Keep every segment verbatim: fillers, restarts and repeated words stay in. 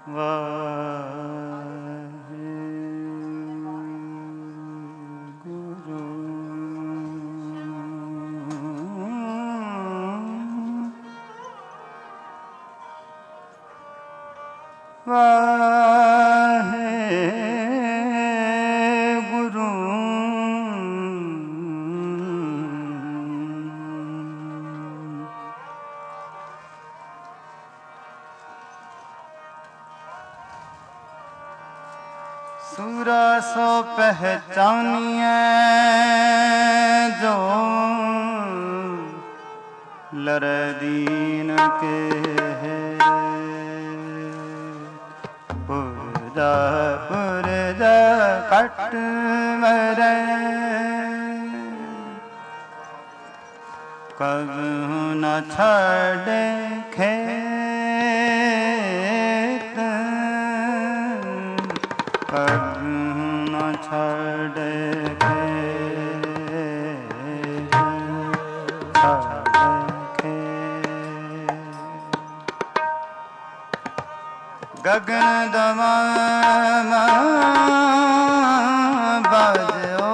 सूरा सो पहचानिए जो लरदीन के है पुरजा पुरजा कट मरे कब न छड़े खेत कब न छड़े खेत छड़े गगन दमाम बाजो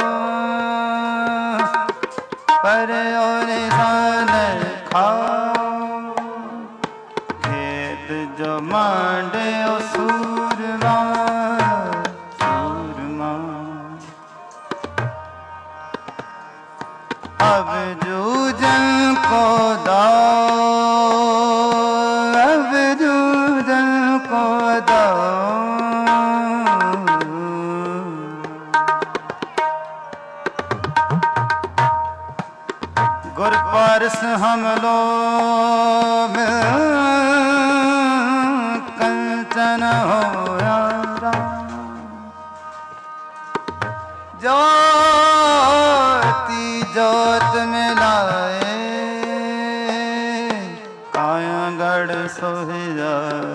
पर और सान खाओ खेत जो मांडे ओ सूरमा सूरमा अब जूझन को दाओ अब जूझन को दाओ गुर पारस हम लोग कंचन हो ज्योति ज्योत मिलाए कायागढ़ सोहिया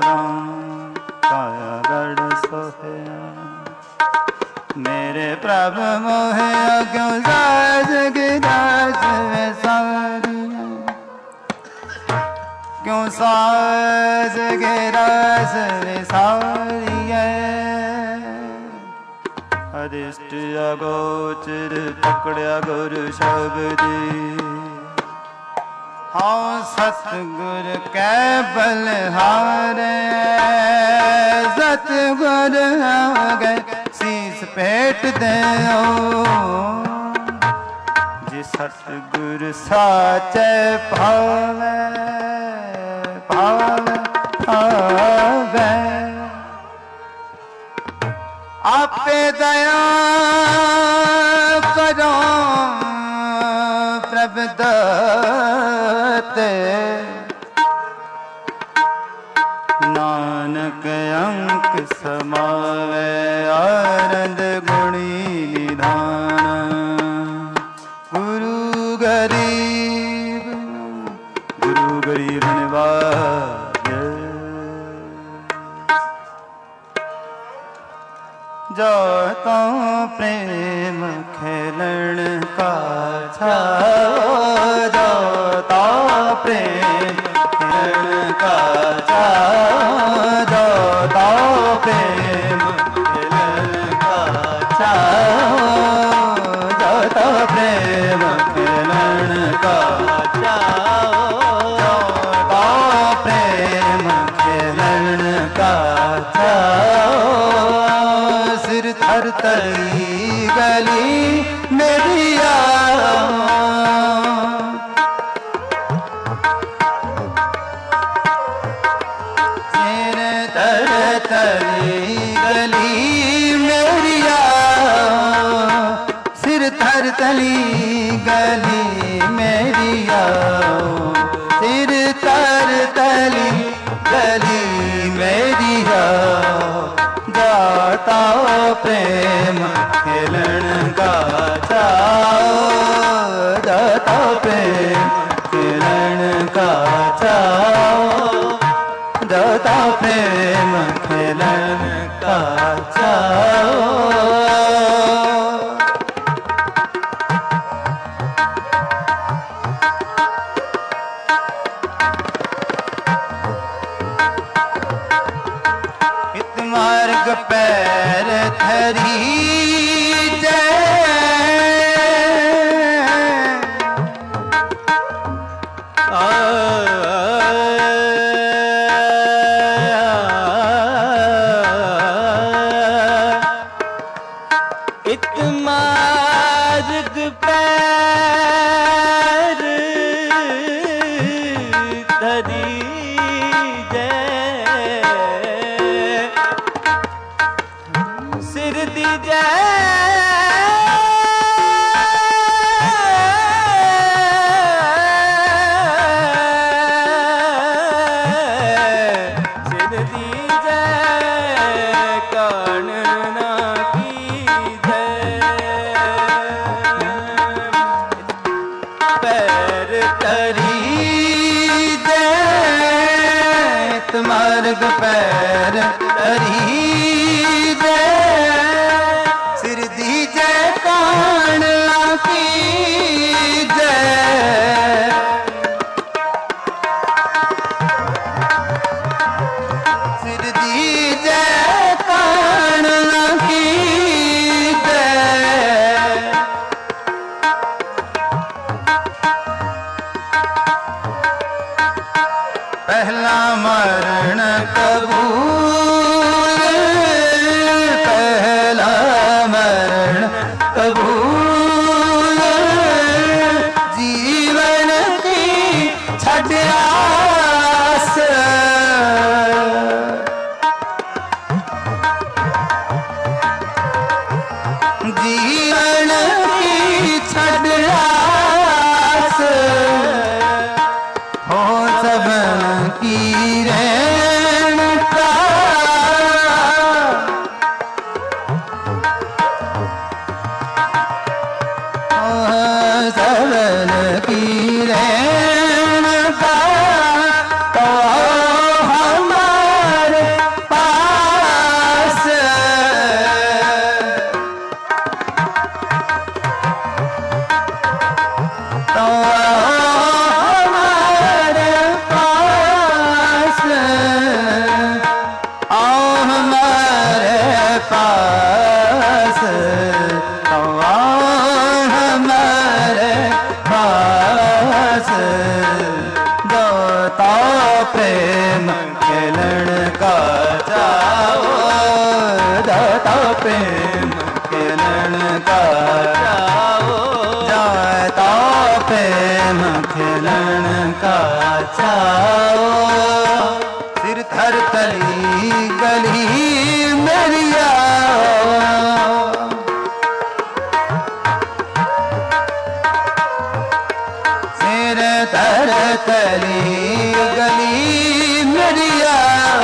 कायागढ़ सोहिया मेरे प्रभु मोहे क्यों साज गिदास में सारी क्यों साज गिदास में सारी अदिष्ट अगोचर पकड़या गुरु शब्दी हाँ सतगुर कै बलहारे सतगुर आगे शीस पेट दे जे सतगुर साचे पावे पावे पावे आपे दया करो प्रभु दते नानक अंक समावे आनंद गुणी निधान गुरु गरीब गुरु गरीब निवाज जो तो प्रेम खेलन का छाओ जो तो प्रेम खेलन का छाओ जो तो प्रेम खेलन का छाओ जो तो प्रेम खेलन का छाओ जो तो प्रेम खेलन का छाओ सिर थर तली गली मेरी सिर थर तली गली मेरी सिर थर तली गली मेरी सिर थर तली गली मेरी जाता प्रेम खेलन का चाओ जाता प्रेम खेलन का चाओ जाता प्रेम खेलन का चाओ दीजै कण ना कीजै पैर तरी दे मार्ग पैर तरी दे सिर दीजै कान कीजै सिर दीजै कान कीजै पहला मरण कबूल पहला मरण कबूल जीवन की छठ आस जीवन की छठ आस हो सब की रैन का सबल की रैन का तो हमारे पास तो प्रेम खेलन का जाओ दाता प्रेम खेलन का जाओ जाता प्रेम खेलन का जाओ सिर थर तली गली मेरिया सिर थर तली गली मेरिया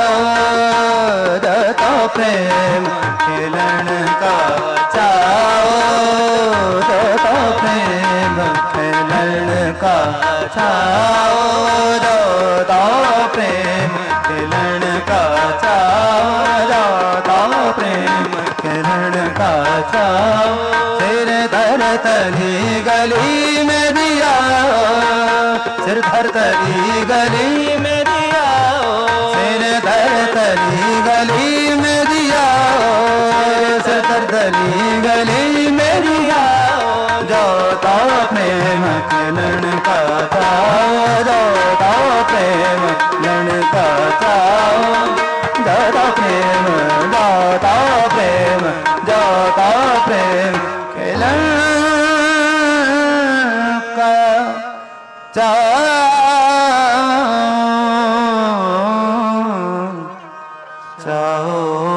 दाता प्रेम खेलन का चाओ दाता प्रेम खेलन का चाओ दाता प्रेम खेलन का चाओ दाता प्रेम खेलन का चाओ सिर धर तली गली में दिया सिर धर तली गली में दिया सिर धर तली गली में दिया सिर धर तली गली में दिया जाता प्रेम खेलन का चाओ जाता प्रेम खेलन का चाओ जाता प्रेम जाता प्रेम जाता प्रेम खेलन का चाओ चाओ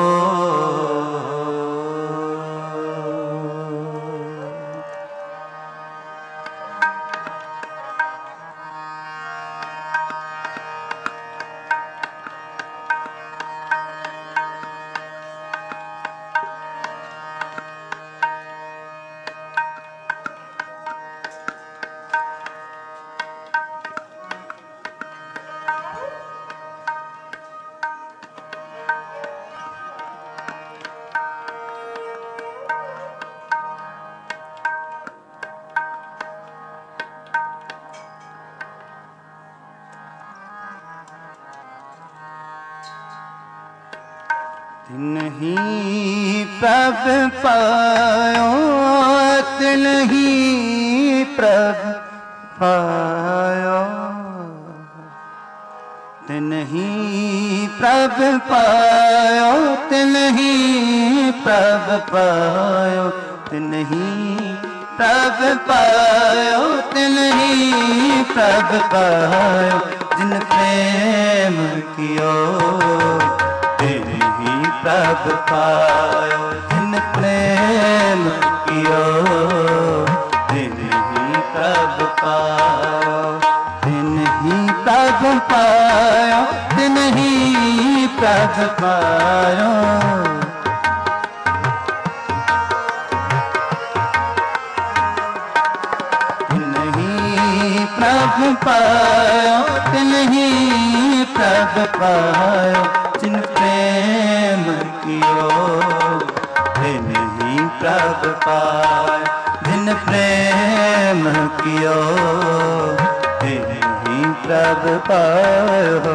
नहीं प्रभ पायो नहीं प्रभ पायो नहीं प्रभ पायो नहीं प्रभ पायो नहीं प्रभ पायो नहीं प्रभ पायो जिन प्रेम कियो ही प्रभ पायो जिन प्रेम कियो तिन ही प्रभ पायो तिन ही प्रभ पायो तिन ही प्रभ पायो नहीं प्रभ पायो नहीं प्रभ पायो जिन प्रेम कियो नहीं प्रभ पायो जिन प्रेम कियो नहीं प्रभ पायो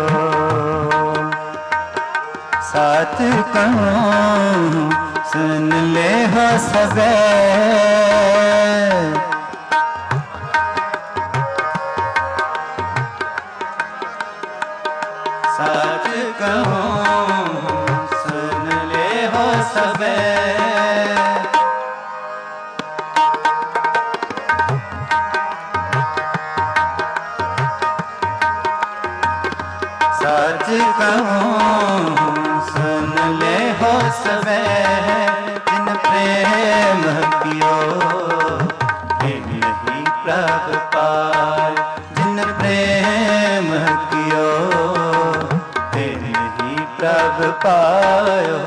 साथ कहूँ सुन ले हो सबे साथ कहूँ सुन ले हो सबे सच कहूँ सुन ले हो सबे जिन प्रेम कियो नहीं प्रभ पाय जिन प्रेम कियो नहीं प्रभ पायो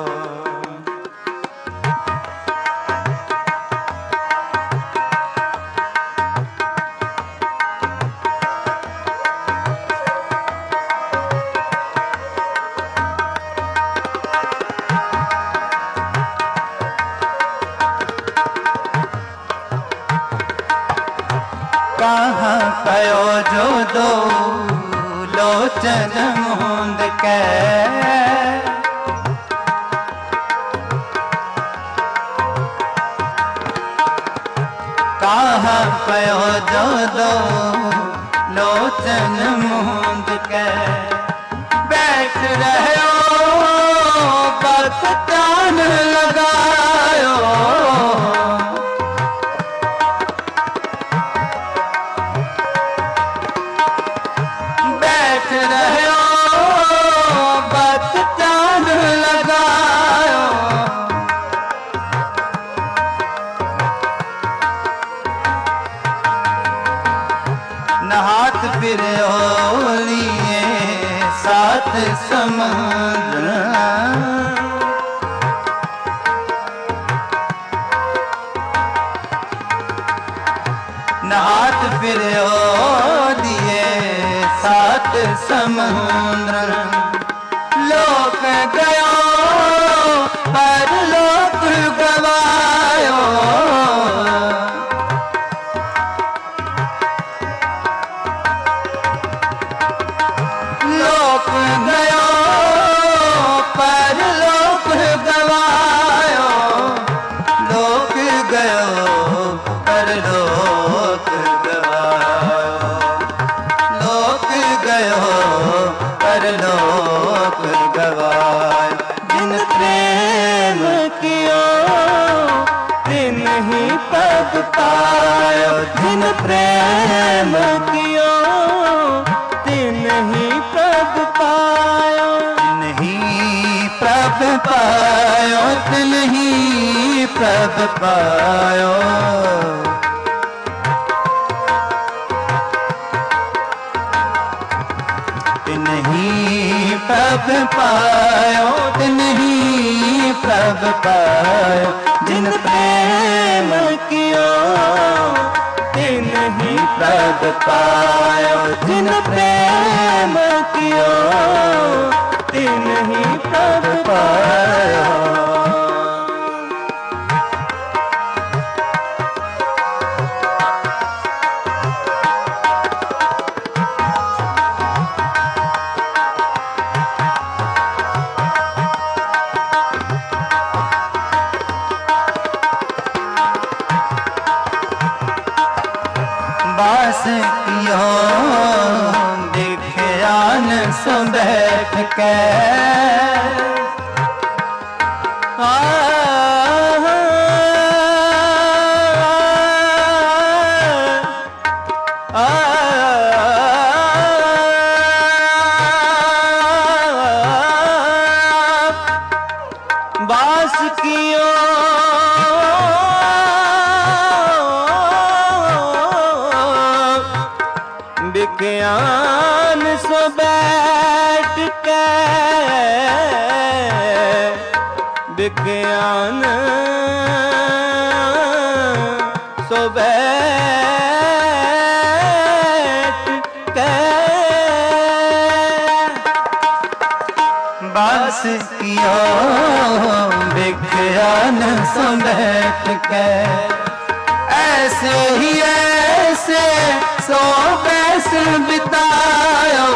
कहाँ पयो जो दो लोचन मुंद के कहाँ पयो जो दो लोचन मुंद के बैठ रहे वक्त जान लगायो रहे बात जान लगायो नहात फिर लिए साथ समुद्र नहात फिर दिए सात समुद्र लोक गयो पर लोक गवायो लोक गयो पर लोक गवायो लोक गयो पर लोक गवायो लोक गयो परलोक गवाय जिन प्रेम कियो तिन ही पद पायो जिन प्रेम कियो तिन ही पद पायो तिन ही प्रभ पायो तिन ही प्रभ पायो नहीं प्रभ पायो नहीं प्रभ पायो जिन प्रेम कियो तिन ही प्रभ पायो जिन प्रेम कियो तिन ही प्रभ पायो बास कियो दिखयान सो बैठ के आ, आ, आ, बास कियो विज्ञान सो बैठ के विज्ञान सो बैठ के बस कियो विज्ञान सो बैठ के ऐसे ही ऐसे सो बैस बितायो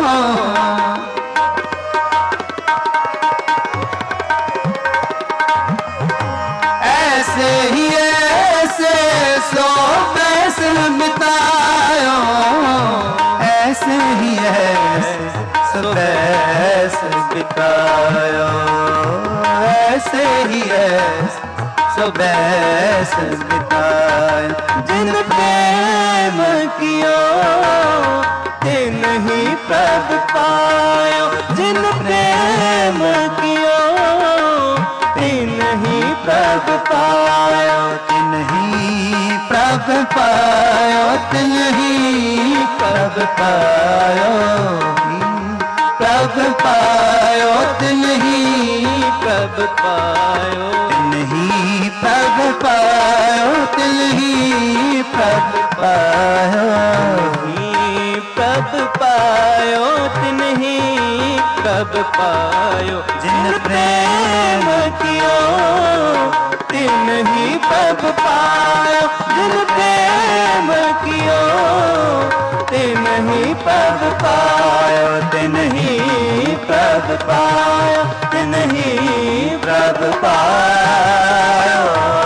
ऐसे ही ऐसे सो बैस बितायो ऐसे ही ऐसे सो बैस बितायो ऐसे ही ऐसे सो बैस बितायो जिन प्रेम कियो तिन ही प्रभ पायो जिन प्रेम कियो तिन ही प्रभ पायो तिन ही प्रभ पायो तिन ही प्रभ पायो प्रभ पायो तिन ही प्रभ पायो तिन ही प्रभ पायो तिन ही प्रभ पायो ही प्रभ पायो तिन ही प्रभ पायो जिन प्रेम कियो तिन ही प्रभ पायो जिन प्रेम कियो तिन ही प्रभ पायो तिन ही प्रभ पायो तिन ही प्रभ पायो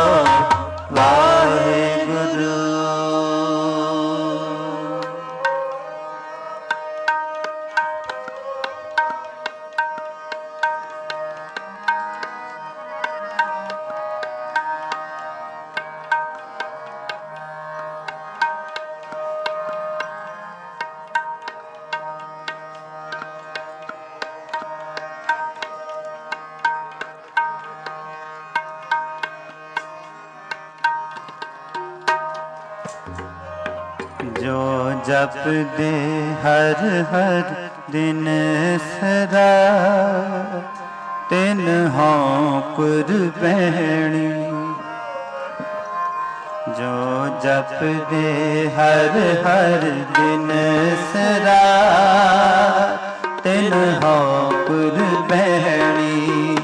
वाहेगुरु। जो जप दे हर हर दिन सदा तिन हों कुर्बैणी जो जप दे हर हर दिन सदा तिन हों कुर्बैणी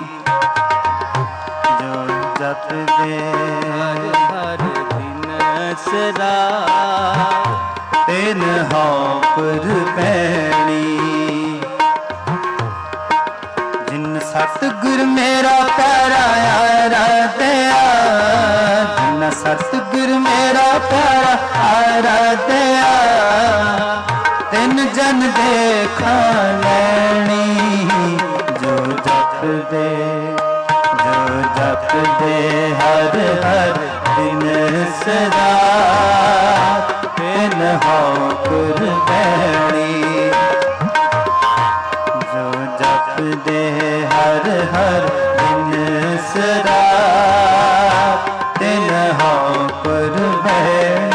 जो जप दे हर हर दिन सदा तिन हों कुर्बैणी जिन सतगुर मेरा प्यारा आराध्या जिन सतगुर मेरा प्यारा आराध्या तिन जन देखा लैनी जो जप दे जो जप दे हर हर दिन सदा तिन हों कुर्बैणी जो जप दे हर हर दिन सदा तिन हों कुर्बैणी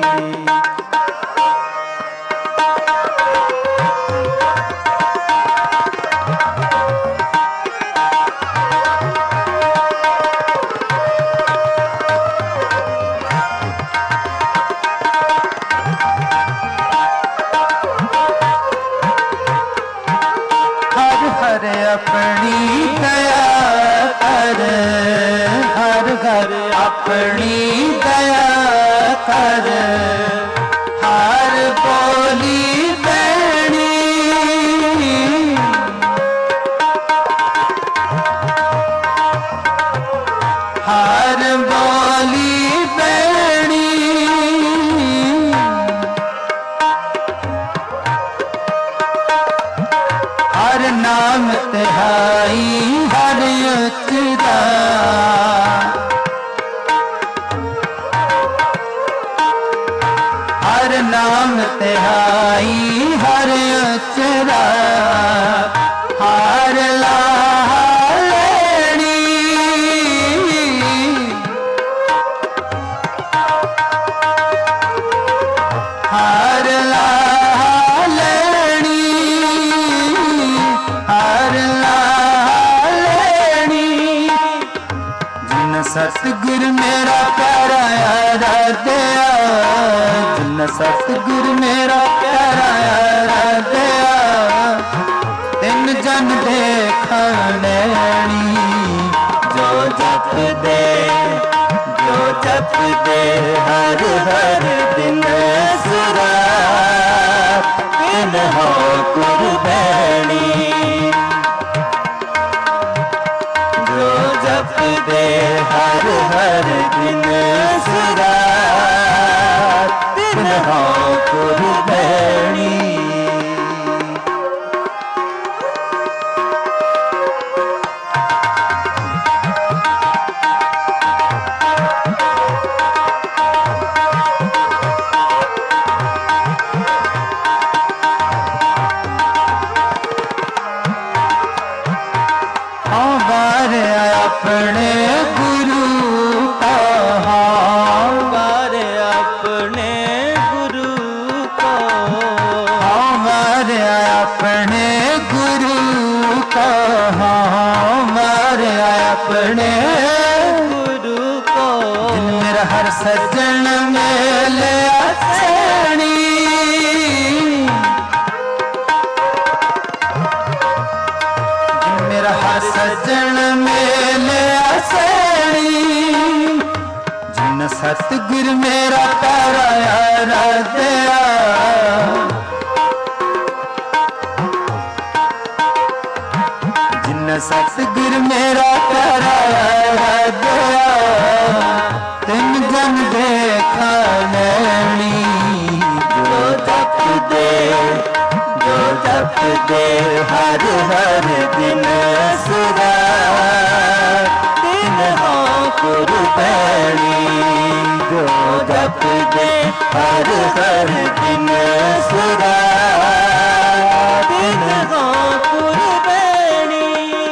अपनी दया कर हर घर अपनी दया कर हर बोली बैणी हर बोली बैणी हर नाम तिहाई हर उचदा हर नाम तिहाई हर उचदा हर लालनी हर लालनी हर लालनी सतगुर मेरा प्यारा यार दया, जिन सतगुर मेरा प्यारा यार दया, तिन जन देखा नैनी, जो जप दे जो जप दे हर हर दिन सुरा, तिन हो कुर्बानी। जो जप दे हर हर दिन सुरा, तिन हो कुर्बानी। अपने गुरु का हमारे अपने गुरु को, हमारे अपने गुरु का, हमारे अपने गुरु को, जिन मेरा हर सज्जन मेले आसनी, जिन मेरा हर सज्जन मेले आसनी, जिन सतगुर मेरा प्यारा यार दया, जिन सतगुर मेरा प्यारा यार दया, तिन जन देखा नैनी, जो जप दे जो जप दे हर हर दिन सुरा, तिन हो कुर्बानी। जो जप दे हर हर दिन सुरा, तिन हो कुर्बानी।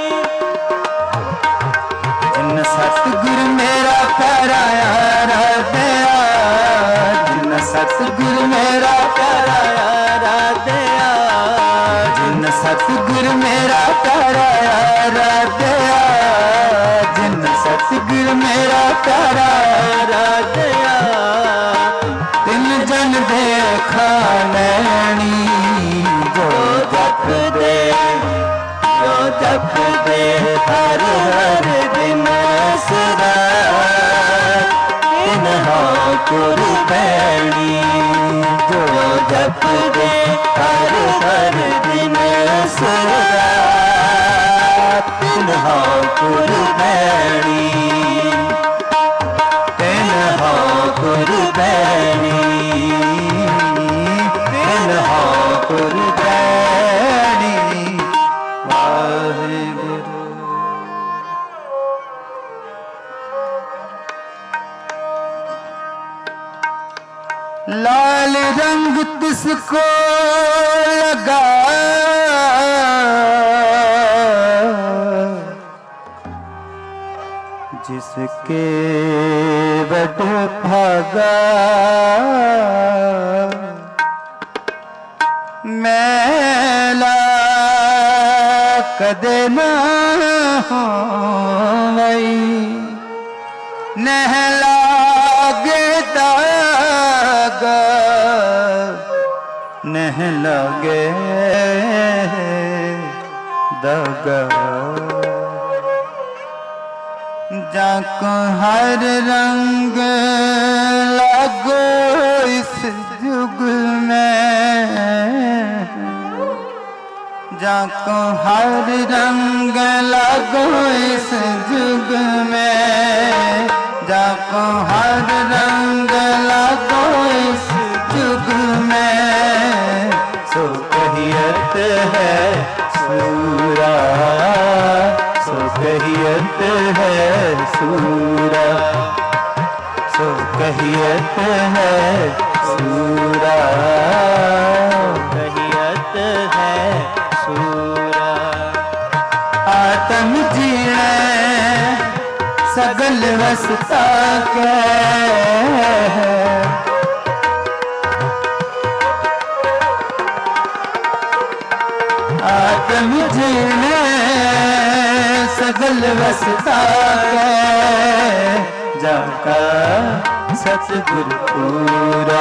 जिन सतगुर मेरा प्यारा यार दया, जिन सतगुर मेरा प्यारा यार दया, जिन सतगुर मेरा प्यारा यार दया, जिन सतगुर मेरा प्यारा यार दया, तिन जन देखा नैनी, जो जप दे जो जप दे हर हर दिन सुरा, तिन हो कुर्बानी। जो जप दे हर हर दिन सुरा, तिन हो कुर्बानी, तिन हो कुर्बानी, तिन हो कुर्बानी। वाहिगुरु। लाल रंग तिसको लगा, जिसके बद भागा, मैला कदे न होई, नहलागे दागा, नहलागे दागा। जाको हर रंग लागो इस जुग में, जाको हर रंग लागो इस जुग में, जाको हर रंग लागो इस जुग में, सो कहियत है सूरा, सो कहियत है सूरा, सो कहियत है सूरा, कहियत है सूरा। आत्म जीणे सगल वसता के, आत्म जीणे सगल वसता के, जाका सतगुरु पूरा,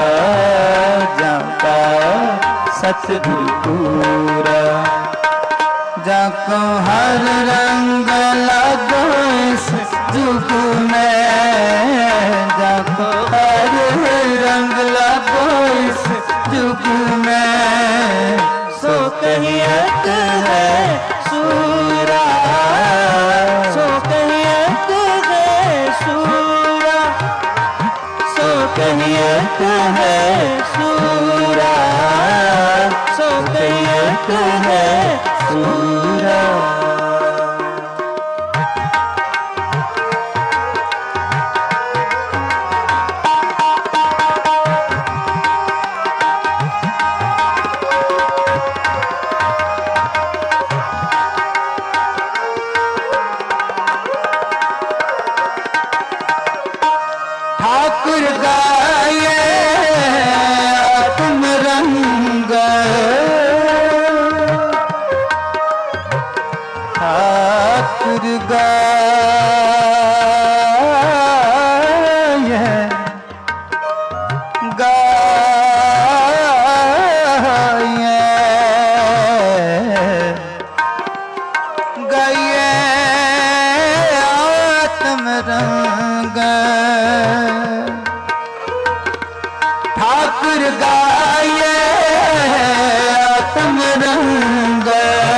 जाका सतगुरु पूरा। जाको हर रंग लगो इस जुग में, जाको हर रंग लगो इस जुग में, सो कहियत है सूरा, सो कहियत है सूरा, सो कहियत है सूरा, सो कहियत है सूरा। ठाकुर गाये आत्म रंग, ठाकुर गाये गाये गाये आत्म रंग, ठाकुर गाये आत्म रंग,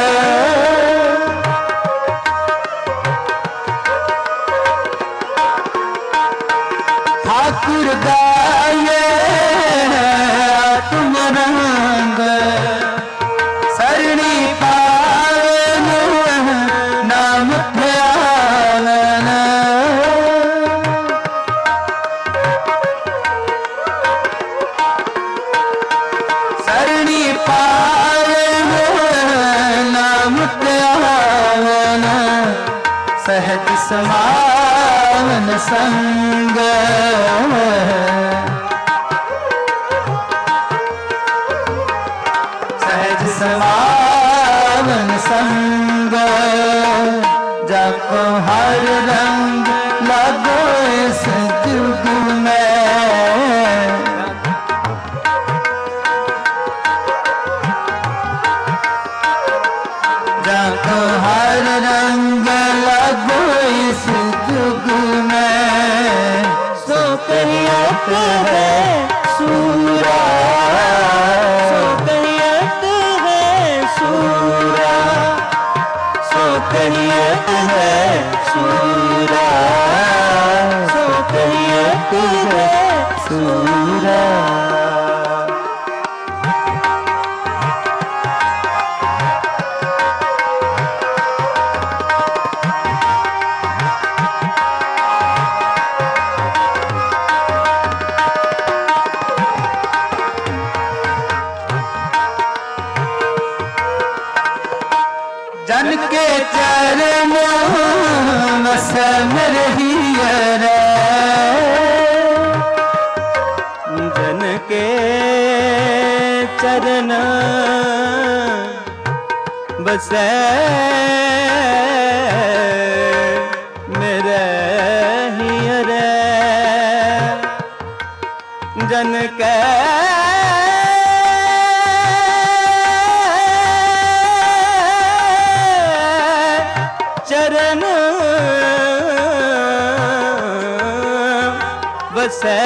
ठाकुर गाये आत्म रंग, सरणी पावन नाम ध्यान, सरणी पावन नाम ध्यान, सहज समावन संग, सहज समावन संग, जाको हर रंग लगो इस जुग में, जाको हर रंग लगो इस जुग में, सो कहियत है सूरा, सो कहियत है सूरा, सो कहियत है सूरा, सो कहियत है सूरा। जन के चरणों में सम रही रे, जन के चरण बसे मेरे हियरे, जन के चरण बसे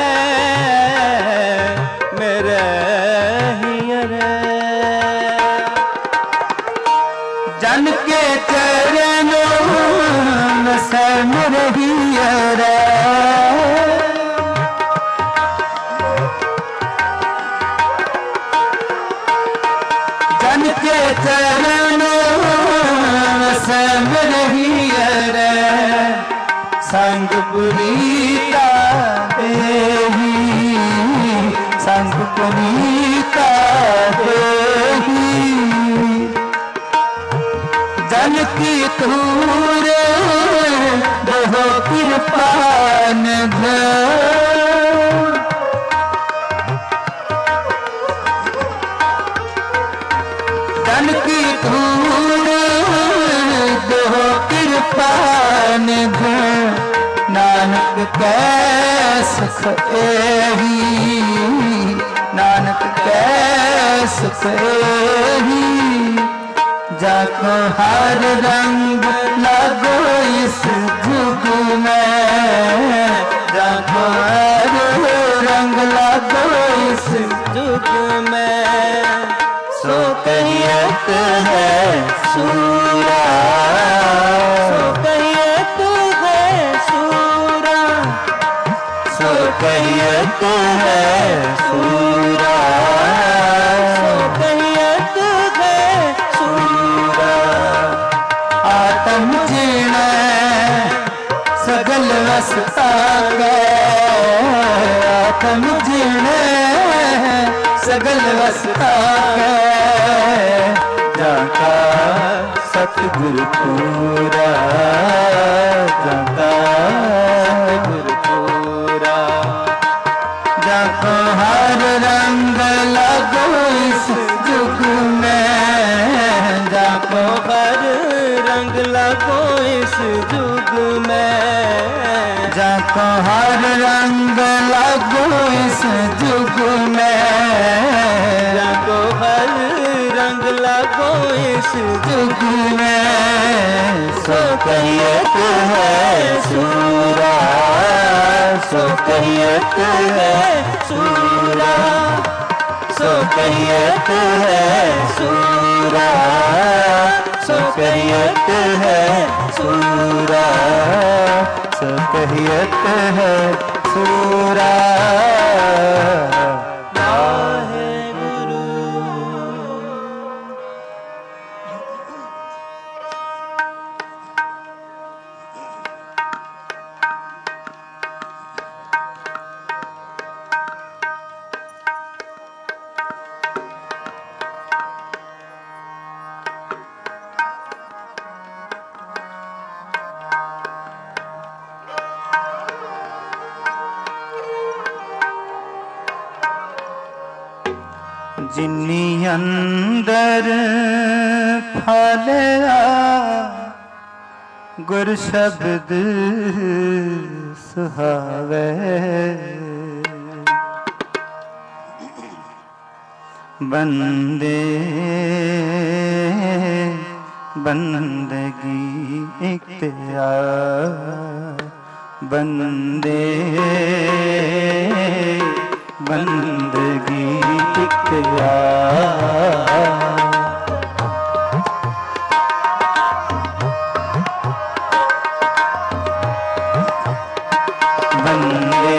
मेरे हियरे, जन के चरणों में सम रही रे, जन के चरणों में सम रही रे, संग पुनीता देही, संग पुनीता देही, जन की तूर बहु कृपान जन की तूर बहु कृपान नानक कै सुख एही, नानक कै सुख एही, जाको हर रंग लगो इस जुग में, जाको हर रंग लगो इस जुग में। सो कहियत है सूरा, सो कहियत है सूरा, सो कहियत है सूरा, सो कहियत है सूरा। आत्म जीण सगल वसता कै, आत्म जीण सगल वसता कै, जाका सतगुरु पूरा, जाका सतगुरु पूरा। जाको हर रंग लगो इस जुग में, जाको हर रंग लगो इस जुग में, जाको हर रंग लगो इस जुग में, जाको हर रंग लगो इस जुग में। सो कहियत है सूरा, सो कहियत है सूरा, सो कहियत है सूरा, सो कहियत है सूरा, सो कहियत है सूरा। जिन्नी अंदर फलिया गुर शब्द सुहावे, बंदे बंदगी इख्तियार, बंदे बंदगी इख्तियार। बंदे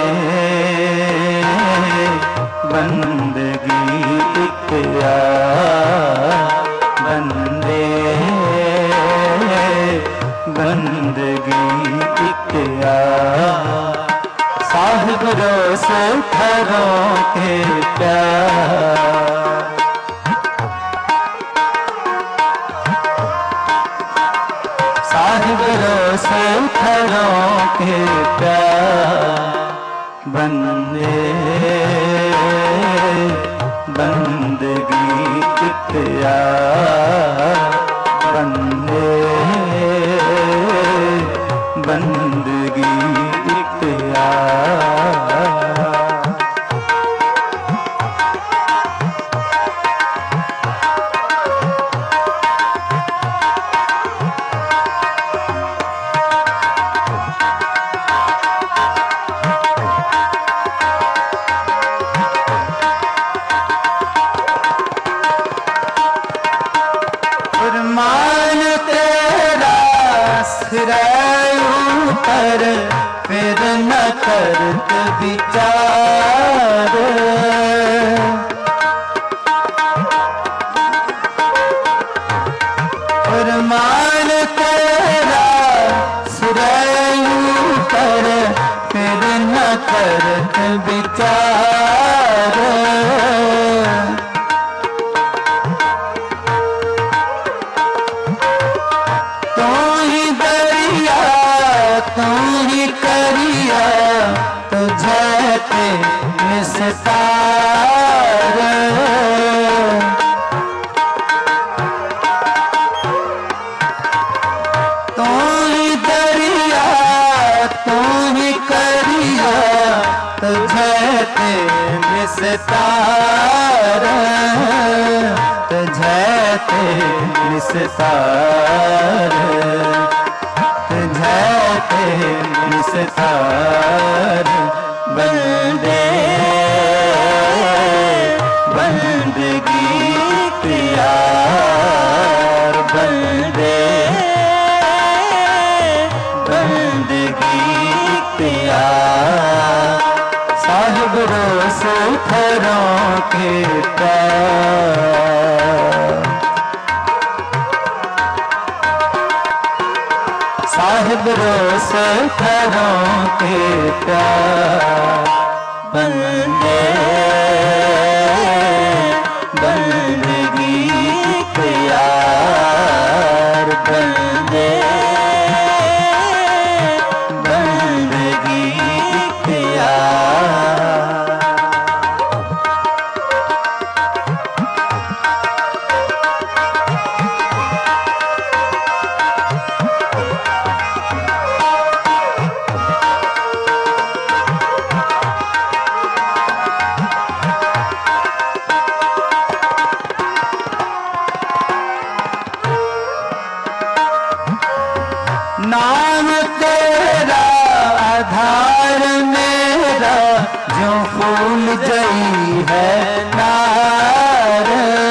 बंदगी इख्तियार, बंदे बंदगी इख्तियार। साहिब रोस ठहरों के प्यार, साहिब रोस ठहरों के प्यार। बंदे बंदगी इख्तियार, बंदे बंदगी इख्तियार। फरमान तेरा सिरे ऊपर फिर न करत विचार, फरमान तेरा सिरे ऊपर फिर न करत विचार। तू ही दरिया तू ही करिया तुझे पे निस्तार। तू ही दरिया तू ही ते निस्तार तुझे ते निस्तार तुझे ते निस्तार बंदे बंदगी प्यार बंदे बंदगी प्यार साहिब रोस थरों के प्यार साहिब रोस थरों के प्यार बंदे बंदगी प्यार बंदे बंदगी प्यार नाम तेरा आधार मेरा जो फूल जई है नार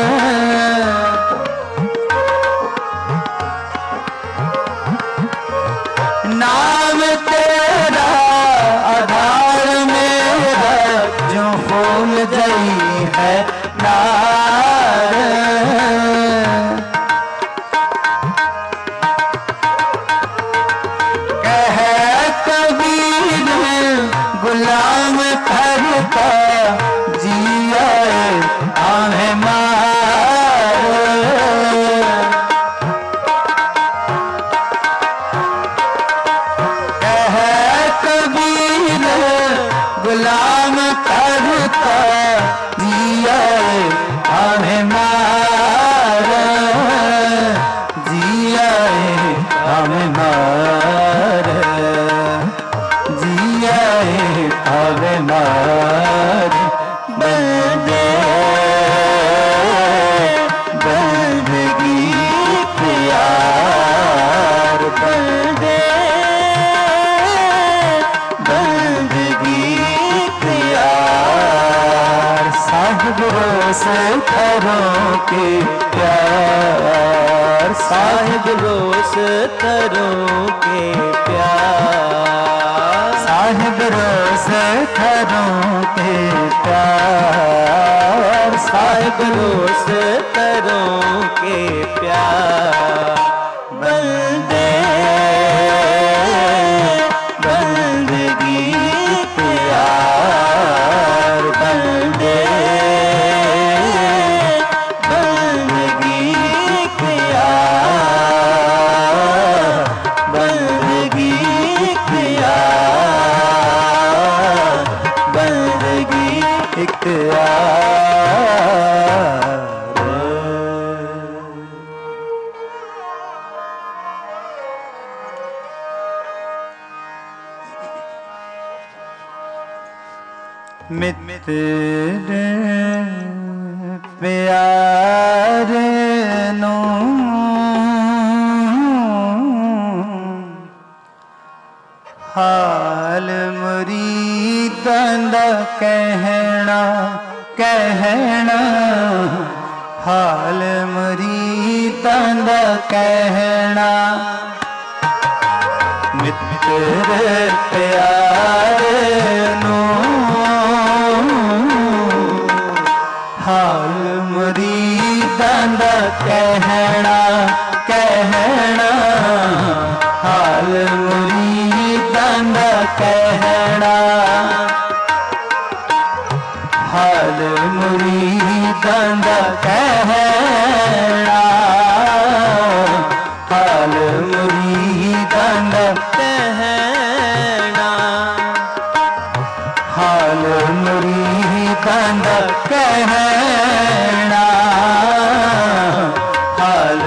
नाम तेरा आधार मेरा जो फूल जई है नार गुलाम करता जिया आहे मार कह कबीर गुलाम करता जिया आहे मार जिया आहे मार आवे मार बंदे बंदगी प्यार बंदे बंदगी प्यार साहिब रोस थरों के प्यार साहिब रोस थरों के प्यार साहिब रोस थरों के प्यार साहिब रोस थरों के प्यार बंदे बंदगी प्यार बंदे बंदगी प्यार बंदगी प्यार बंदगी इख्तियार मित्र प्यारे नो हाल मुरीदां दा कहना कहना हाल मुरीदां दा कहना मित्र प्यारे नो हाल मुरीदां दा कहना कहना हाल मुरीदां दा कहना हाल मुरीदां दा कहना हाल मुरीदां दा कहना हाल मुरीदां दा कहना हाल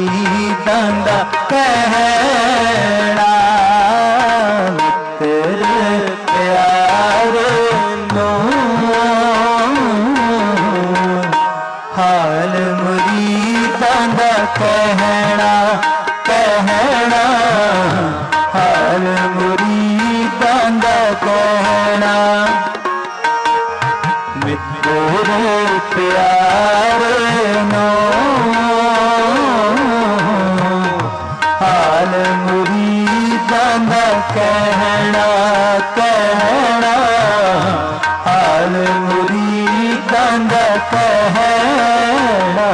मुरीदां दा कहना तेरे मुरीदां दा कहना कहना हाल मुरीदां दा कहना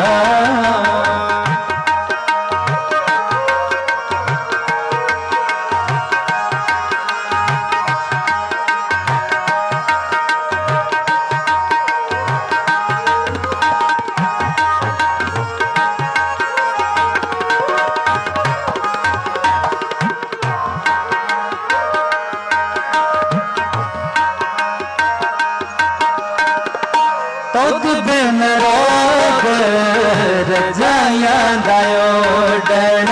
तुद बिन रोग रजाइयां दा ओढ़ण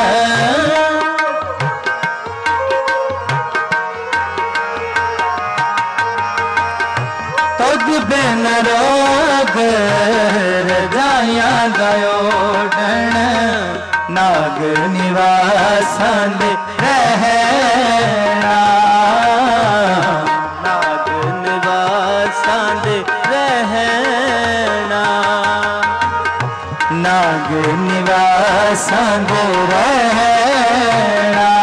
तुद बिन रोग रजाइयां दा ओढ़ण नाग निवासां दे रहना नाग निवासां दे रहना नाग निवासां दे रहना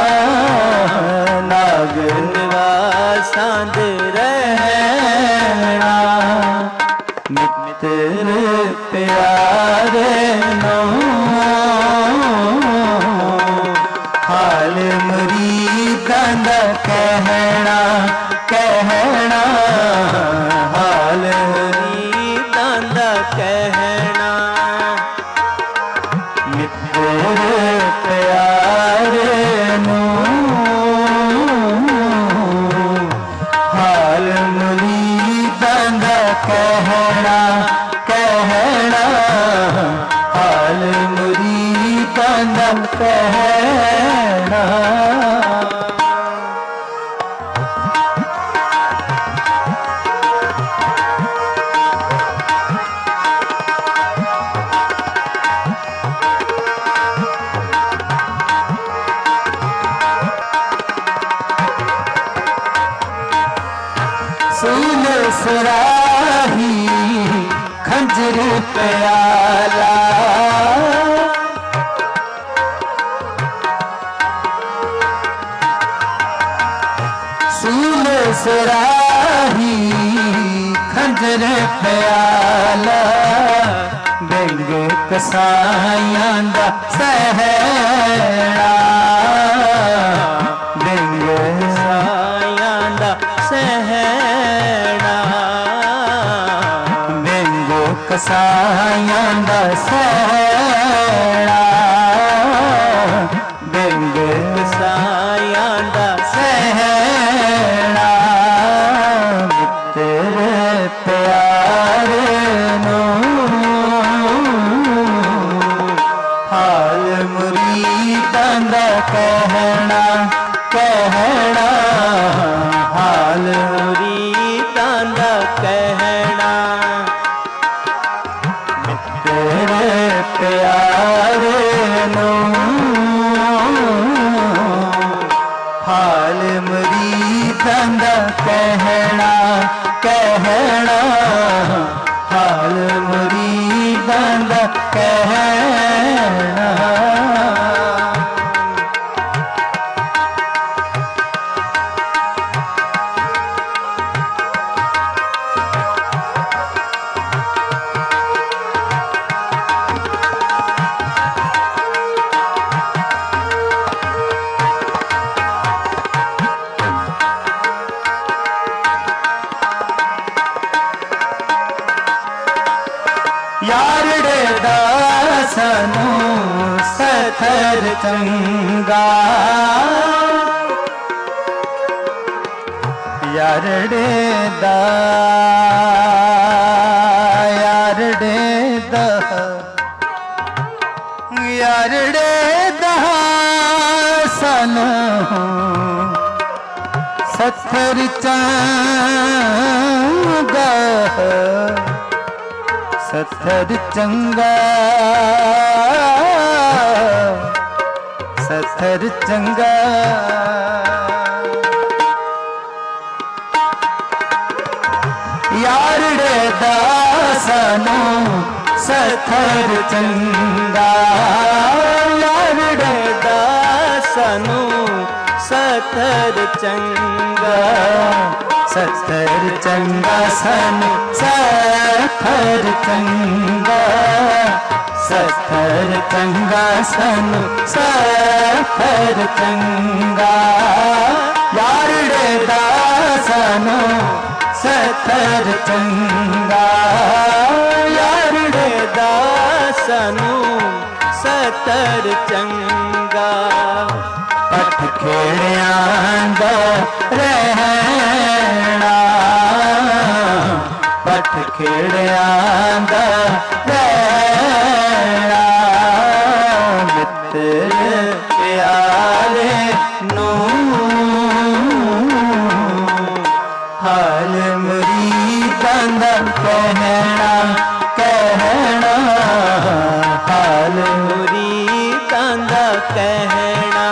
नाग निवासां दे रहना मित्र प्यारे नो हाल मुरीदां दा कहना कहना हाल मुरीदां दा कहना मित्र प्यारे नो हाल मुरीदां दा कहना कहना हाल मुरीदां दा कहना सूल सराही खंजर प्याला सूल सराही खंजर प्याला बिंग कसाइयां दा सहना बिंग कसाइयां दा सहना बिंग कसाइयां दा सहना बिंग कसाइयां दा सहना मित्र प्यारे नो हाल मुरीदां दा कहना कहना हाल मुरीदां दा कहना मित्र प्यारे नो हाल मुरीदां दा कहना कहना हाल मुरीदां दा कहना यारड़े दासनु सथर चंगा यारड़े दा यारड़े दा यारड़े दासनु सथर चंगा सथर चंगा सथर चंगा यारड़े दासनो सथर चंगा यारड़े दास सानू सतर चंगा सतर चंगा सानू सतर चंगा सतर चंगा सानू सतर चंगा यारड़े दा सानू सतर चंगा यारड़े दा सानू सतर चंगा पठ खेड़ियां दा रहना पठ खेड़ियां दा रहना मित्र प्यारे नू हाल मुरीदां दा कहना कहना हाल मुरीदां दा कहना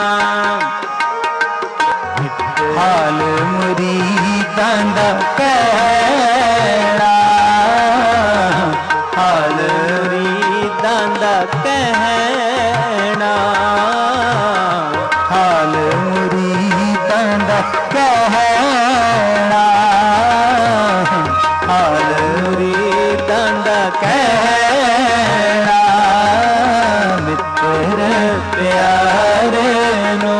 हाल मुरीदां दा कहना हाल मुरीदां दा कहना हाल मुरीदां दा कहना हाल मुरीदां दा कहना मित्र प्यारे नू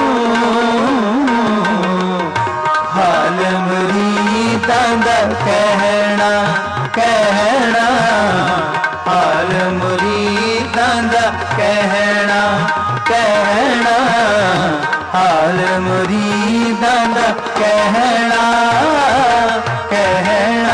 हाल मुरीदां दा कहना कहना हाल मुरीदां दा कहना कहना हाल मुरीदां दा कहना कहना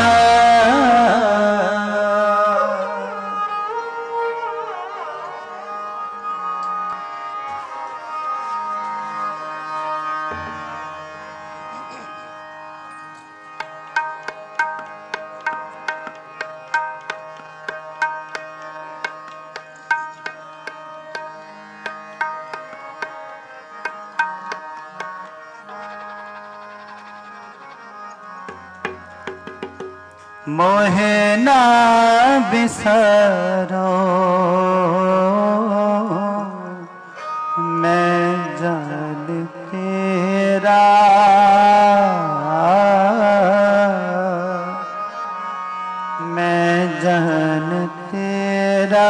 मोहे ना बिसरो मैं जान तेरा मैं जान तेरा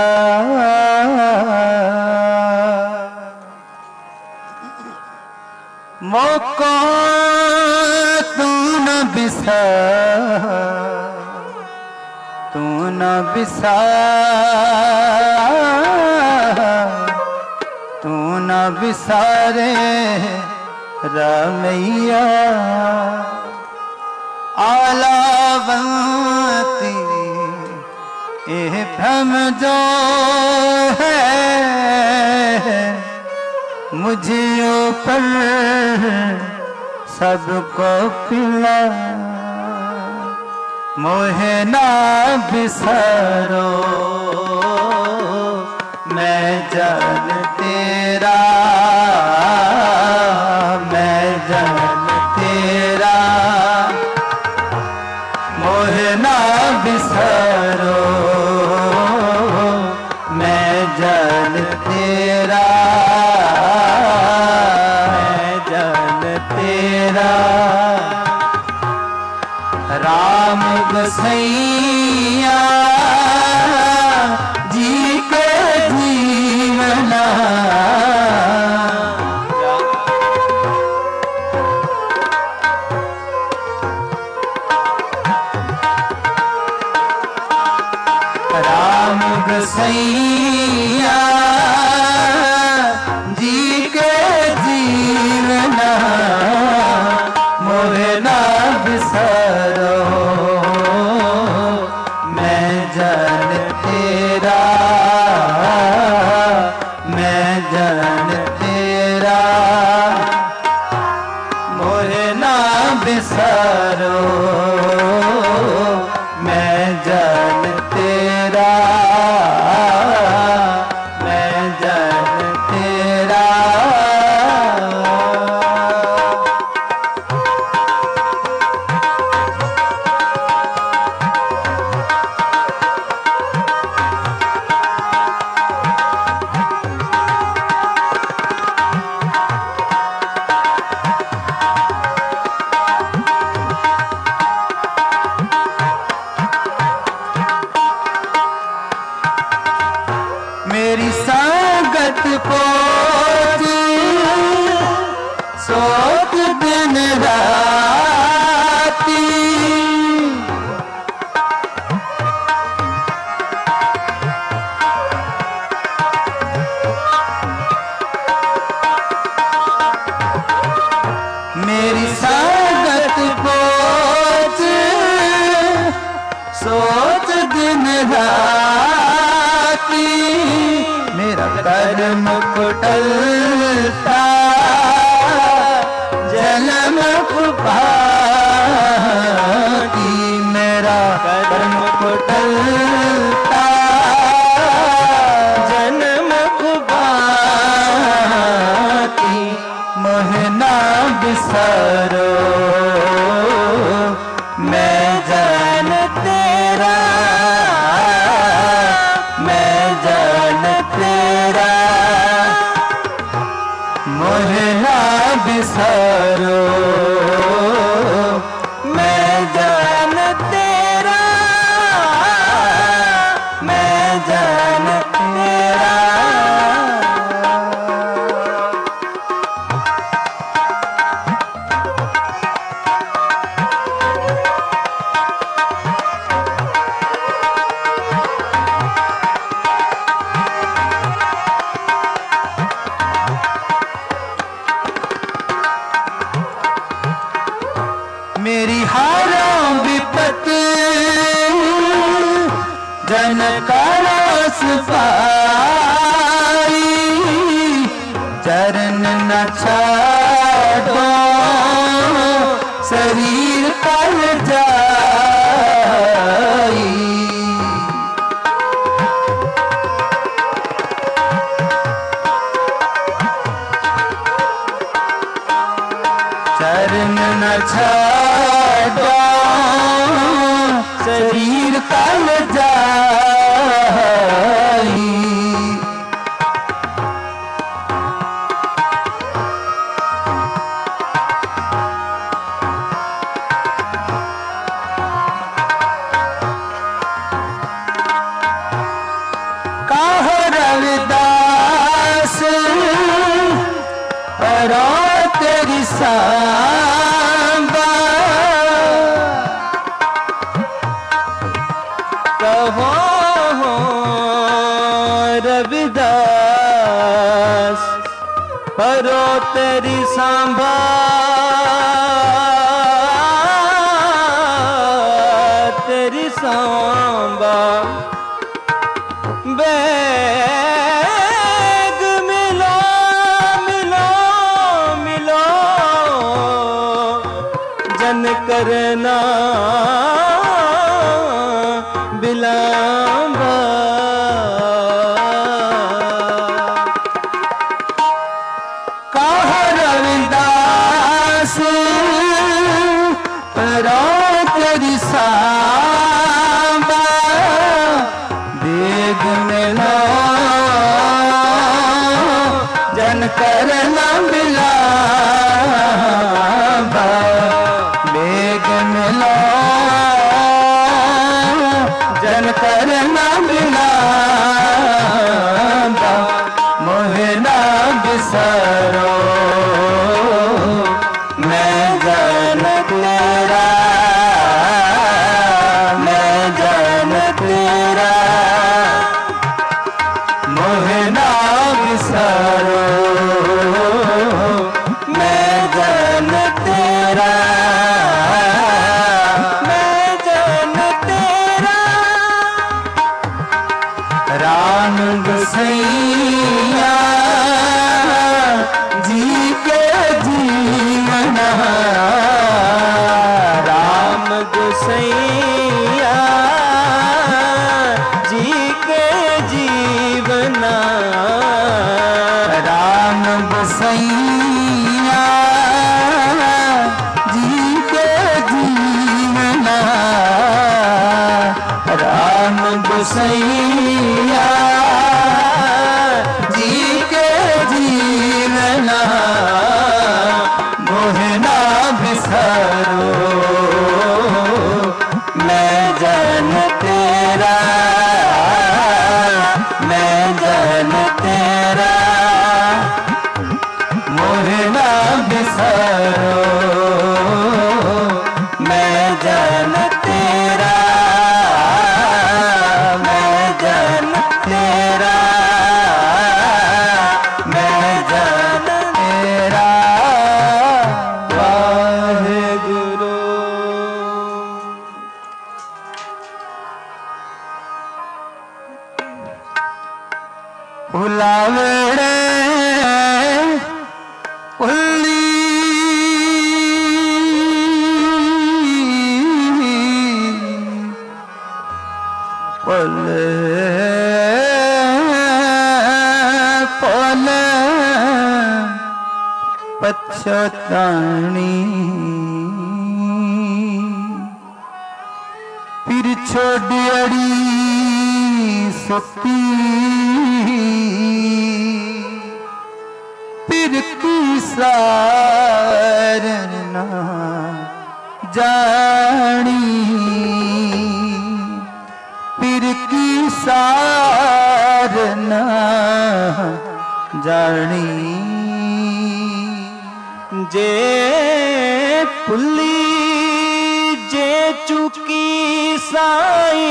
मोको तू न बिसर तू न बिसार तू न बिसारे रमैया आलावंती ये भ्रम जो है मुझे ऊपर सबको पिला मोहे ना बिसरो मैं जान तेरा मैं जान तेरा मोहे ना बिसरो मैं जान तेरा मैं जान तेरा राम गोसैया जी के जीवना राम गोसैया जी के जीवना मोहे ना बिसरो राती मेरा कर्म कुटलता जन्म कुपाती मेरा कर्म कुटलता जन्म कुपाती मोहना बिसारो मैं जान तेरा मैं जान तेरा मोहना बिसारो मैं जान तेरा मैं जान तेरा। मेरी हारों विपत जन कास पाई चरण न छाड़ो शरीर कल जाई चरण न छाड़ो शरीर कल जाई कहो रविदास रो तेरी सांबा कहो रविदास परो तेरी सांबा तेरी सांबा बैग मिलो मिलो मिलो जन करना बिलांबा कहो रविदास रो तेरी सांबा बेग मिलो जन करना बिलांबा बेग मिलो जन करना बिलांबा मोहना बिसारो मैं जान तेरा मैं जान तेरा मोहना बिसारो मैं जान तेरा मैं जान तेरा। राम गोसैया जी के जीवना राम गोसैया जी के जीवना राम गोसैया जी के जीवना राम गोसैया जी के जीवना मोहना बिसारो मैं जान तेरा मैं जान तेरा मोहना बिसारो मैं जान तेरा मैं जान तेरा मैं जान तेरा। वाहेगुरु। पछतानी फिर छोड़ अड़ी सुती फिर की सारना जानी फिर की सारना जानी जे पुली जे चुकी साई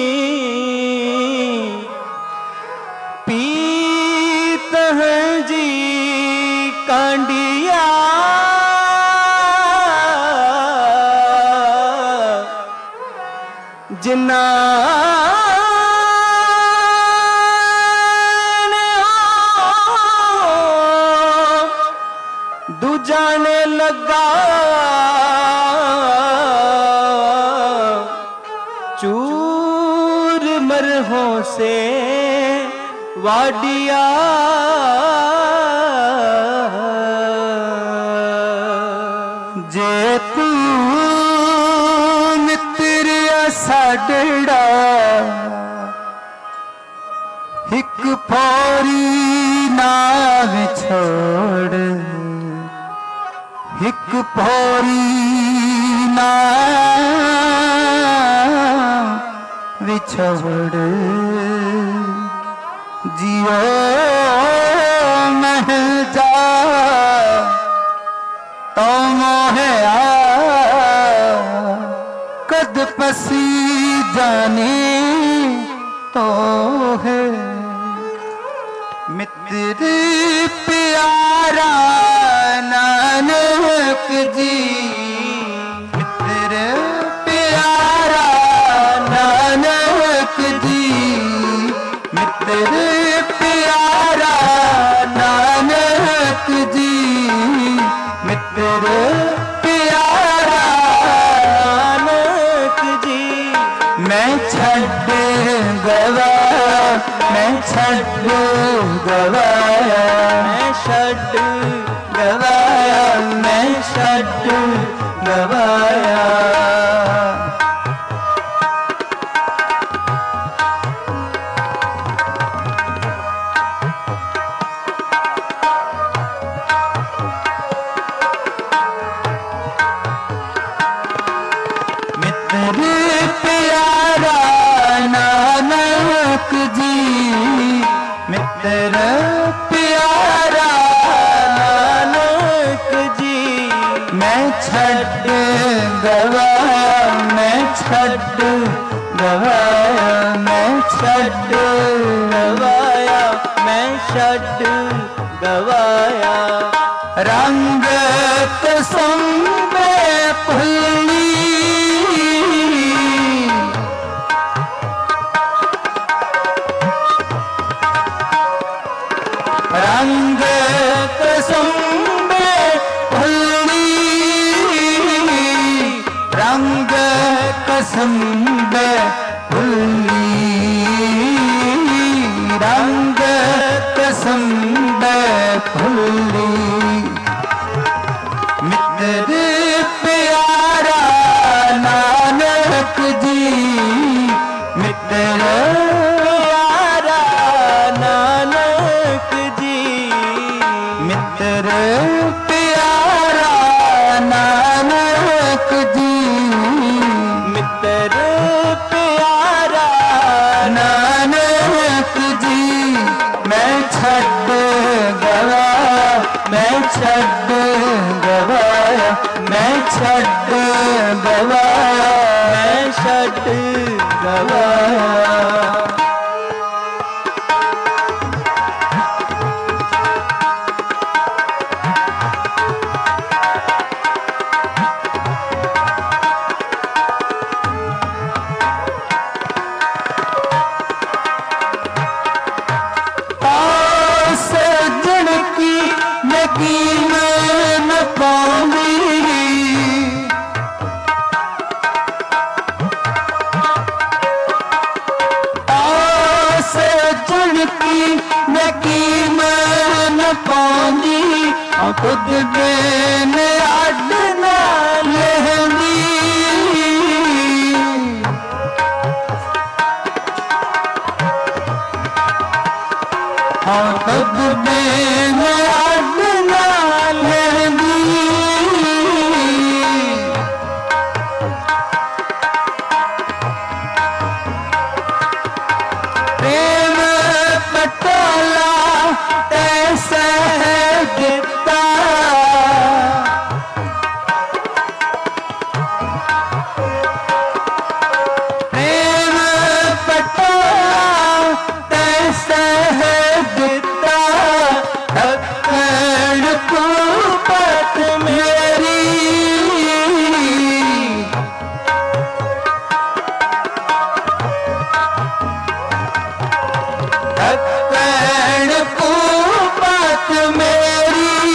पीत हैं जी कांडिया जिना दूजाने लगा चूर मरहों से वाडिया जे तू मित्र साडड़ा हिक फौरी ना छोड़ हिक फौरी ना विछोड़ जियो मह जा तो मोहे आ कद पसी जाने तो है मित्र प्यारा नानक जी मित्र प्यारा नानक जी मित्र प्यारा नानक जी मित्र प्यारा नानक जी मैं छड़ गवाया मैं छड़ गवाया मैं छड़ गवाया मैं छड़ गवाया मित्र प्यारा नानक जी मित्र प्यारा नानक जी मैं छड़ गवाया मैं छड़ गवाया मैं छड़ गवाया मैं छड़ गवाया रंग कसम में फुल्ली रंग कसम में फुल्ली रंग कसम में फुल्ली रंग कसम में फुल्ली मित्र प्यारा नानक जी मित्र प्यारा नानक जी मित्र प्यारा नानक जी मित्र प्यारा नानक जी मैं छड़ गवाया मैं छड़ गवाया मैं छड़ गवाया मैं छड़ गवाया सजन की यकीन न पाऊंगी आ खुद बेन अड ना लेंदी खुद बेन अड ना लेंदी प्रेम पटोला तैसे दिता प्रेम पटोला तैसे दिता धक्कड़ को पत मेरी धक्कड़ को पत मेरी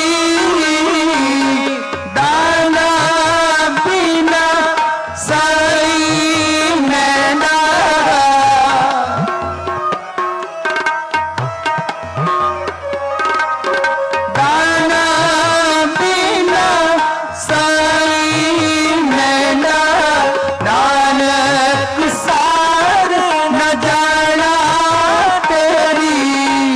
दाना बिना साई मैना दाना बिना साई मैना नानक सार न जाना तेरी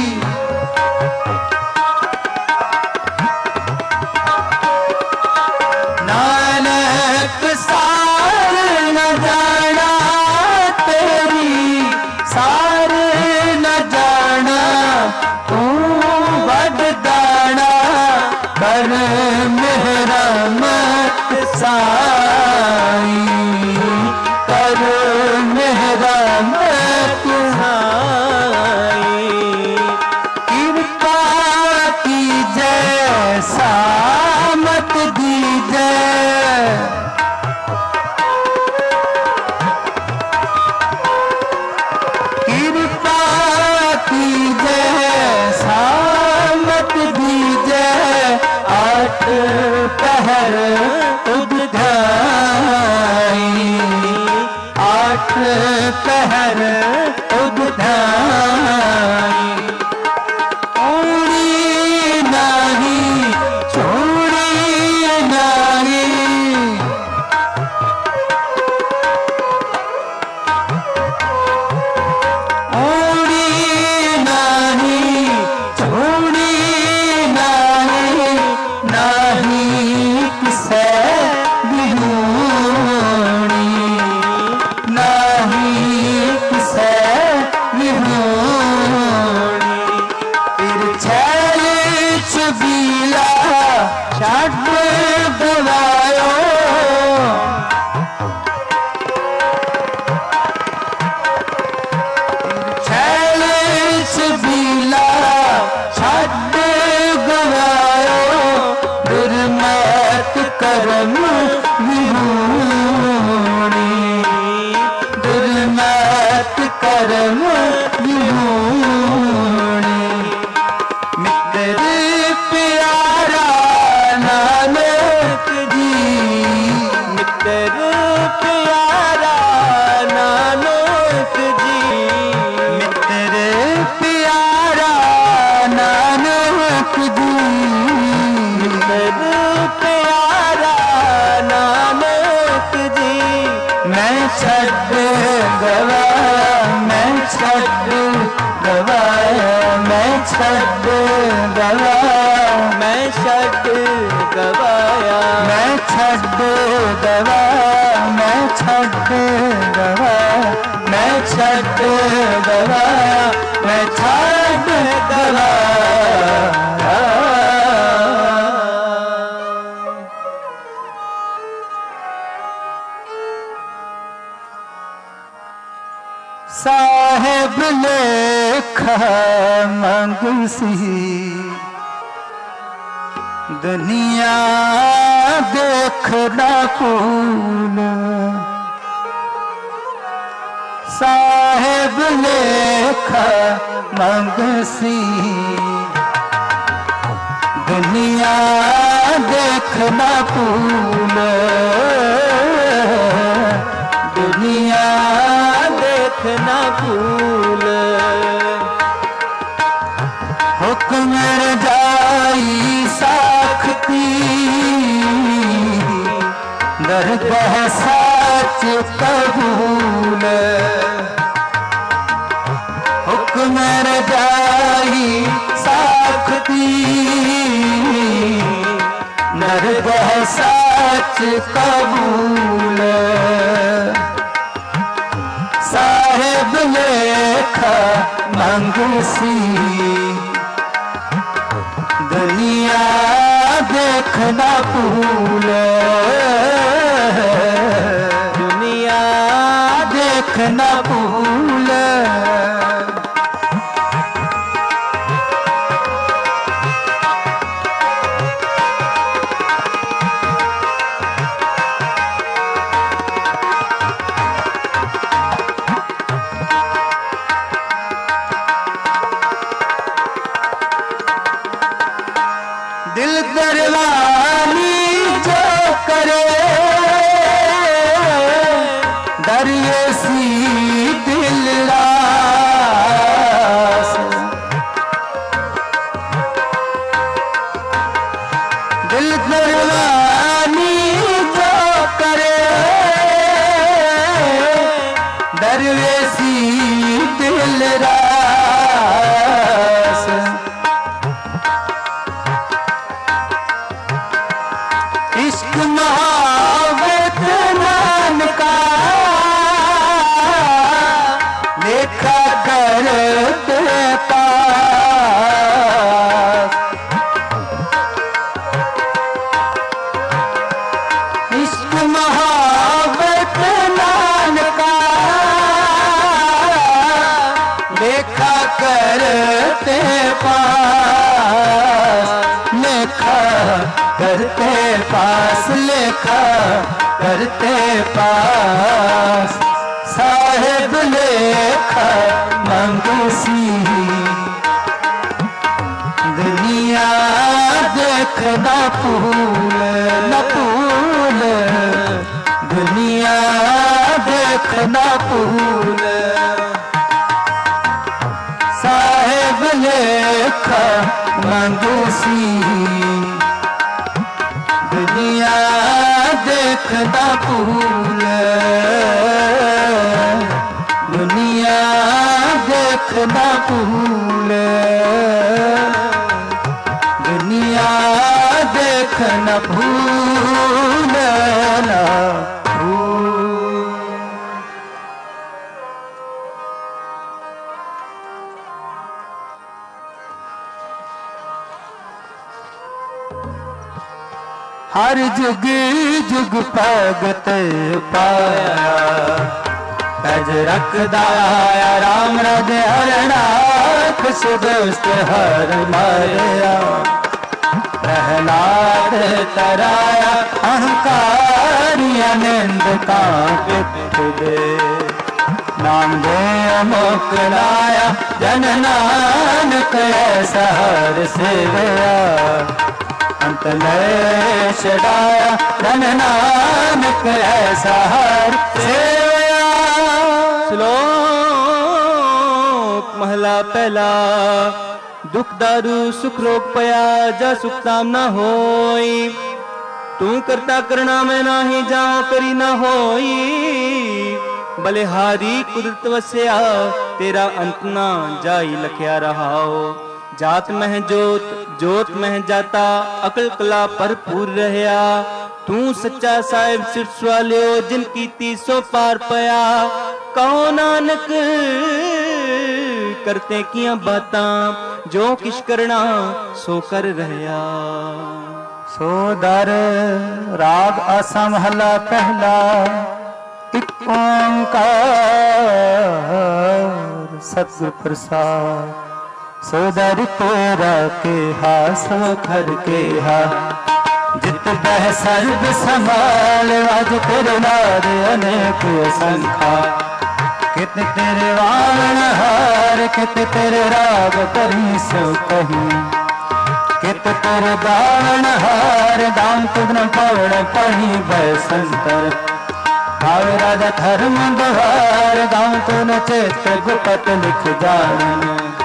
नानक सार न जाना तेरी सार न जाना तू बड़ दाना कर मेरा मत साई कर मेरा मत साई कृपा की जय सामत दीजय कृपा की जय सामत दीजय आठ पहर उद्धाई आठ पहर उद्धाई उड़ी नाही छोड़ी नाही उड़ी नाही छोड़ी नाही नाही किसे विहूणी नाही किसे विहूणी फिर छैल छबीला छाट गवायो छैल छबीला छाट गवायो दुर्मत करम विहूणी दुर्मत करम विहूणी मित्र प्यारा नानक जी मित्र प्यारा नानक जी मित्र प्यारा नानक जी मित्र प्यारा नानक जी मैं छड़ गवाया मैं छड़ गवाया मैं छड़ गवाया मैं छड़ गवाया मैं छड़ गवाया मैं छड़ गवाया मैं छड़ गवाया मैं छड़ गवाया साहेब लेखा मंगसी दुनिया देखना कूल साहेब लेखा मंगसी दुनिया देखना कूल दुनिया देखना कूल हुक्म रजाई सा साखती दरगाह सच कबूल हुक्म रजाई साखती दरगाह सच कबूल साहेब लेखा मंगसी दुनिया देखना भूल दुनिया देखना भूल दिल दरवानी जो करे दरिए सी दिल रास दिल दरवानी जो करे दरिए सी दिल रास इश्क मोहब्बत नानका लेखा करते पास इश्क मोहब्बत नानका लेखा करते पास लेखा करते पास लेखा करते पास साहेब लेखा मंगसी दुनिया देखना भूल न भूल दुनिया देखना भूल साहेब लेखा मंगसी दुनिया देखना भूल दुनिया देखना भूल दुनिया देखना भूल ना भूल। हर जुग जुग भगत पाया पैज रखदा आया राम राज हरनाथ सुदोस्त हर मारिया प्रहलाद तराया अहंकारी आनंद का पिठ दे नाम दे अमुक लाया जन नानक ऐसा हर सेवया अंत में छड़ाया धन नानक ऐसा हर सेवया। श्लोक महला पहला दुख दारू सुख रोग पया जा सुख ताम ना होई तू करता करना मैं नाही जाओ करी ना होई बलिहारी कुदरत वस्या तेरा अंत ना जाई लखया रहाओ जात मह जोत जोत मह जाता अकल कला भरपूर रहया तू सच्चा साहिब सिर सवालियो जिन कीती सो पार पया कहो नानक करते किया बातां जो किश करना सो कर रहया। सो दर राग आसा महला पहला एक ओंकार सतगुर प्रसाद सोदर तेरा के हा सो घर के हा जित बह सर्व संभाल आज तेरे नाद अनेक संखा कित तेरे वाण हार कित तेरे राग करी सो कही कित तेरे बाण हार दाम तुदन पवण पढ़ी बैसंतर आवे राजा धर्म द्वार दाम तुन चेत गुपत लिख जानन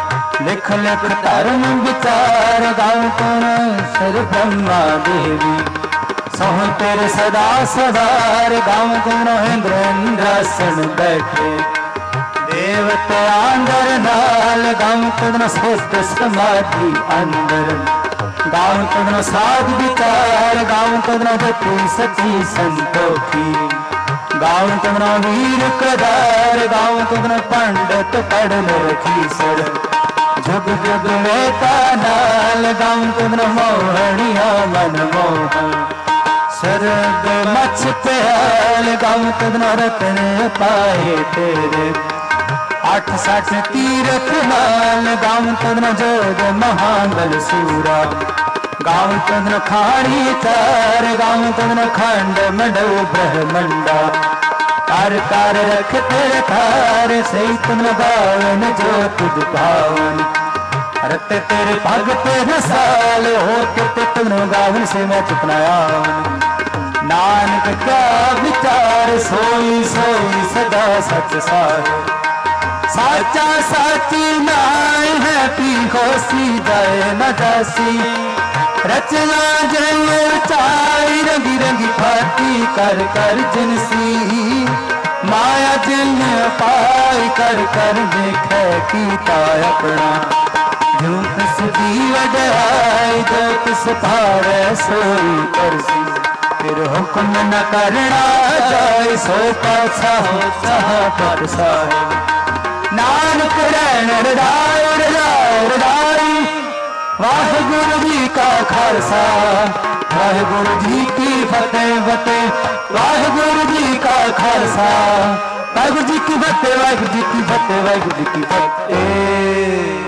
लिख लिख धर्म विचार गाँव कौन सर ब्रह्मा देवी सोह तेरे सदा सदार गाँव कौन इंद्र इंद्रासन बैठे देवता अंदर नाल गाँव कौन सोच समाधि अंदर गाँव कौन साध विचार गाँव कौन गति सती संतोखी गाँव कौन वीर कदार गाँव कौन पंडित पढ़ रखी सर जुग जुग में का नाल गाँव कौन मोहनिया मन मोहन सरग मछ प्याल गाँव कौन रतन पाए तेरे आठ साठ तीरथ नाल गाँव कौन जोग महांगल सूरा गाँव कौन खाड़ी चार गाँव कौन खंड मंडल ब्रह्मंडा कार कार रख तेरे थार सही तुम गावन जो तुझ पावन रत तेरे पग तेरे साल हो के तुम गावन से मैं चुपनाया नानक क्या विचार सोई सोई सदा सच सार साचा साची नाय है पी खोसी जाए न जासी रचना जय चाई रंगी रंगी फाटी कर कर जिनसी माया जिन पाई कर कर देखे कीता अपना जो तिस दी वड्याई जो तिस पारे सोई करसी फिर हुक्म न करना जाए सो पाछा हो चाह पर साहिब नानक रैन रड़ाई रड़ाई रड़ाई वाहिगुरु जी का खालसा वाहिगुरु जी की फतेह फतेह वाहिगुरु जी का खालसा वाहिगुरु जी की फतेह वाहिगुरु जी की फतेह वाहिगुरु जी की फतेह।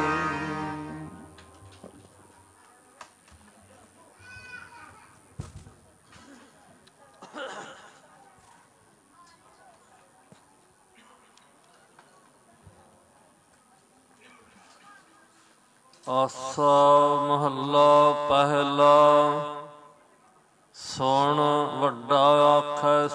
आसा महला पहला सुन वड्डा आखै